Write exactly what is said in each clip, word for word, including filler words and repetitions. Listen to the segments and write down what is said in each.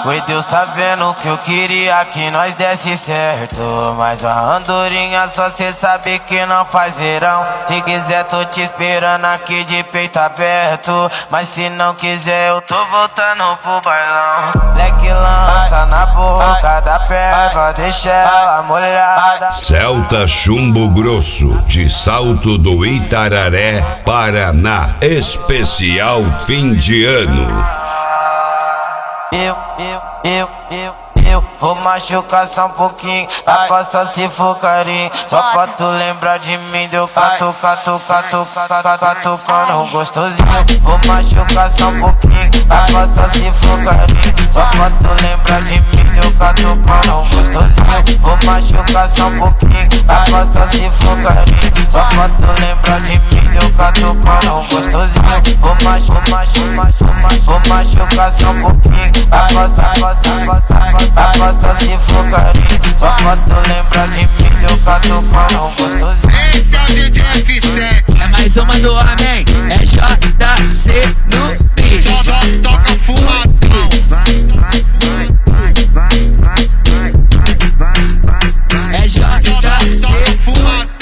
Oi, Deus tá vendo que eu queria que nós desse certo, mas a andorinha só cê sabe que não faz verão. Se quiser tô te esperando aqui de peito aberto, mas se não quiser eu tô voltando pro bailão. Leque lança na boca da perna, deixa ela molhada. Celta Chumbo Grosso, de Salto do Itararé, Paraná, especial fim de ano. Eu, eu, eu, eu, eu vou machucar só um pouquinho, dá pra só se for carinho. Só pra tu lembrar de mim, deu catu, catu, catu, catu, catucando gostosinho. Vou machucar só um pouquinho, dá pra só se for carinho. Só pra tu lembrar de mim, deu catucando gostosinho. Vou machucar só um pouquinho, dá pra só se for carinho. Só pra tu lembrar de mim, deu catucando gostosinho. Vou machucar, machucar, vou machucar só um pouquinho. Passa, passa, passa, passa, passa se for carinho. Só pra tu lembrar de mim, eu catucando gostosinho. Esse é o D J F sete. É mais uma do homem, é J C no beat. Só, só toca fumadão. É J C fumadão.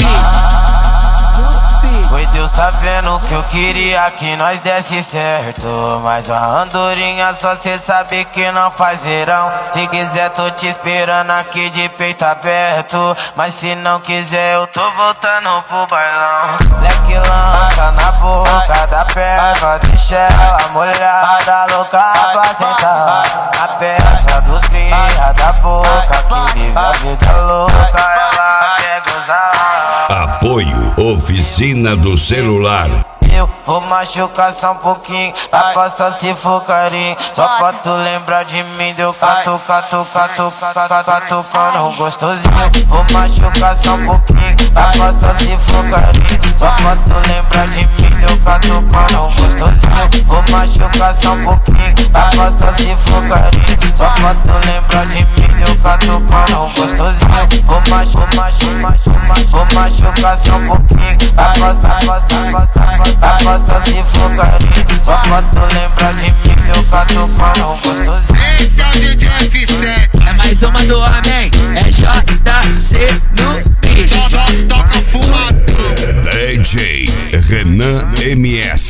Oi, Deus tá vendo que eu queria que nós desse certo, mas a andorinha só cê sabe que não faz verão. Se quiser tô te esperando aqui de peito aberto, mas se não quiser eu tô voltando pro bailão. Leque lança na boca da perna, deixa ela molhada, louca pra sentar. A peça dos cria da boca, que vive a vida louca, ela quer gozar. Apoio Oficina do Celular. Eu vou machucar só um pouquinho, dá pra só se for carinho. Só pra tu lembrar de mim, deu catu, catu, catu, catu, catucando gostosinho. Vou machucar só um pouquinho, dá pra só se for carinho. Só pra tu lembrar de mim, deu catucando gostosinho. Vou machucar só um pouquinho, dá pra só se for carinho. Só pra tu lembrar de mim, deu catucando gostosinho. Vou machucar, machucar, vou machucar só um pouquinho, dá pra só, passa, passa, passa. Passa se for carinho, só pra tu lembrar de mim, eu catucando gostosinho. Esse é o D J F sete. É mais uma do homem, é J C no beat. Só, só toca fumadão. D J Renan M S.